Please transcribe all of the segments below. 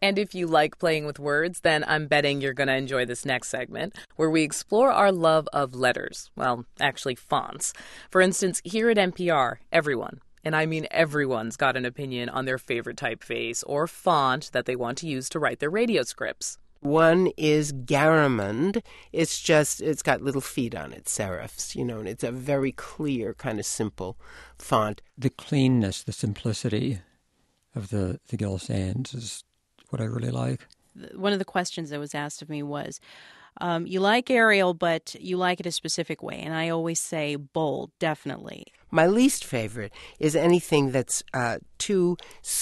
And if you like playing with words, then I'm betting you're going to enjoy this next segment, where we explore our love of letters. Well, actually fonts. For instance, here at NPR, everyone, and I mean everyone's got an opinion on their favorite typeface or font that they want to use to write their radio scripts. One is Garamond. It's got little feet on it, serifs, and it's a very clear, kind of simple font. The cleanness, the simplicity of the Gill Sans is what I really like. One of the questions that was asked of me was, you like Arial, but you like it a specific way. And I always say bold, definitely. My least favorite is anything that's too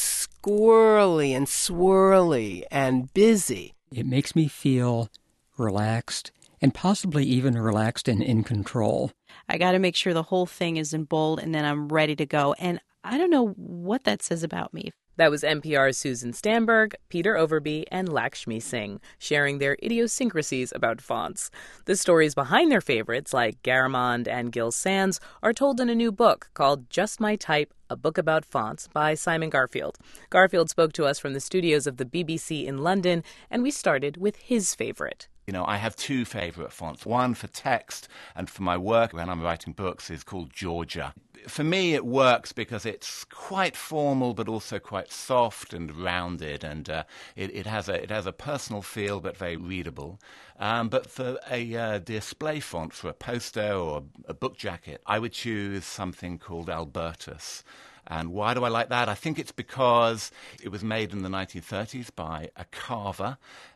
squirrely and swirly and busy. It makes me feel relaxed and possibly even relaxed and in control. I got to make sure the whole thing is in bold and then I'm ready to go. And I don't know what that says about me. That was NPR's Susan Stamberg, Peter Overby, and Lakshmi Singh, sharing their idiosyncrasies about fonts. The stories behind their favorites, like Garamond and Gill Sans, are told in a new book called Just My Type, a book about fonts by Simon Garfield. Garfield spoke to us from the studios of the BBC in London, and we started with his favorite. I have two favorite fonts. One for text and for my work when I'm writing books is called Georgia. For me, it works because it's quite formal but also quite soft and rounded, and it has a personal feel but very readable. But for a display font for a poster or a book jacket, I would choose something called Albertus. And why do I like that? I think it's because it was made in the 1930s by a carver,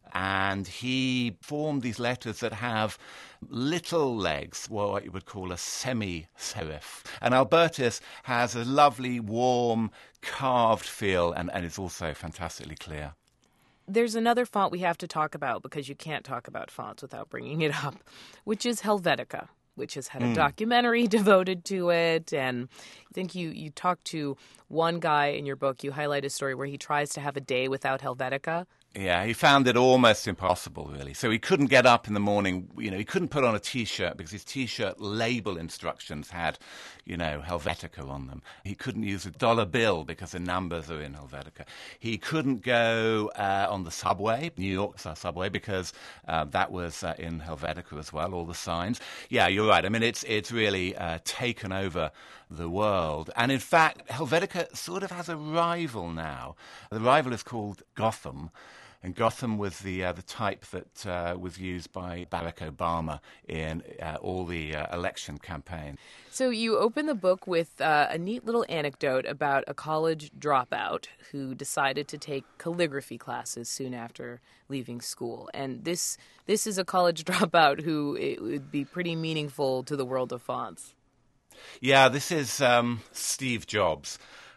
and he formed these letters that have little legs, what you would call a semi-serif. And Albertus has a lovely, warm, carved feel, and it's also fantastically clear. There's another font we have to talk about because you can't talk about fonts without bringing it up, which is Helvetica, which has had a documentary devoted to it. And I think you talked to one guy in your book. You highlight a story where he tries to have a day without Helvetica. Yeah, he found it almost impossible, really. So he couldn't get up in the morning, he couldn't put on a T-shirt because his T-shirt label instructions had, Helvetica on them. He couldn't use a dollar bill because the numbers are in Helvetica. He couldn't go on the subway, New York subway, because that was in Helvetica as well, all the signs. Yeah, you're right. I mean, it's really taken over the world. And in fact, Helvetica sort of has a rival now. The rival is called Gotham. And Gotham was the type that was used by Barack Obama in all the election campaign. So you open the book with a neat little anecdote about a college dropout who decided to take calligraphy classes soon after leaving school. And this is a college dropout who it would be pretty meaningful to the world of fonts. Yeah, this is Steve Jobs,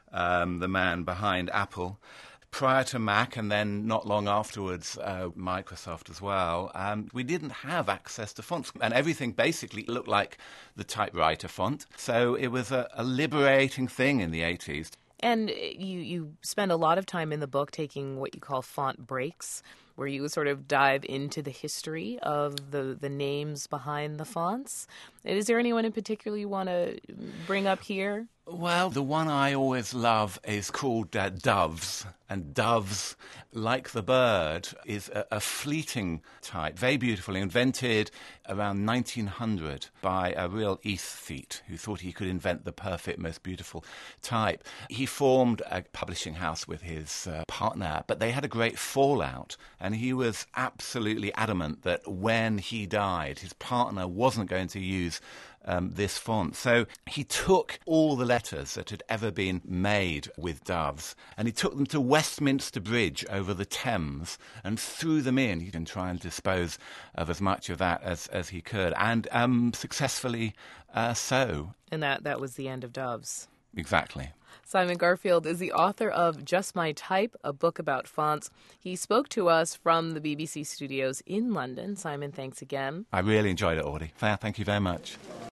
the man behind Apple. Prior to Mac and then not long afterwards, Microsoft as well, we didn't have access to fonts. And everything basically looked like the typewriter font. So it was a liberating thing in the 80s. And you spend a lot of time in the book taking what you call font breaks, where you sort of dive into the history of the names behind the fonts. Is there anyone in particular you want to bring up here? Well, the one I always love is called Doves. And Doves, like the bird, is a fleeting type, very beautiful, invented around 1900 by a real aesthete who thought he could invent the perfect, most beautiful type. He formed a publishing house with his partner, but they had a great fallout. And he was absolutely adamant that when he died, his partner wasn't going to use this font. So he took all the letters that had ever been made with Doves and he took them to Westminster Bridge over the Thames and threw them in. He didn't try and dispose of as much of that as he could, and successfully so. And that was the end of Doves. Exactly. Simon Garfield is the author of Just My Type, a book about fonts. He spoke to us from the BBC studios in London. Simon, thanks again. I really enjoyed it, Audie. Thank you very much.